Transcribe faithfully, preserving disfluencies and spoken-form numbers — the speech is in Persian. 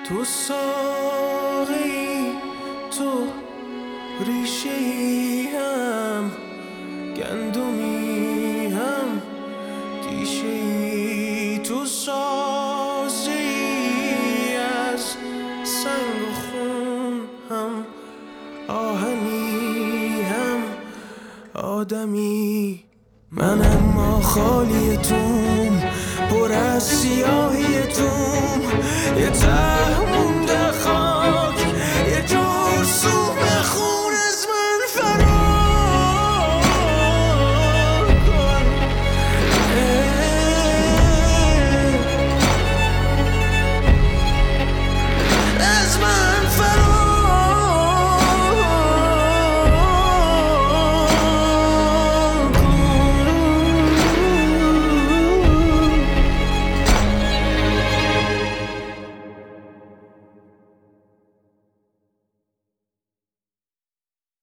تو ساقی، تو ریشه‌ای هم گندمی هم تیشه‌ای، تو سازی از سنگ و خون هم آهنی هم آدمی. من اما خالی توم، پر از سیاهی توم، یه ته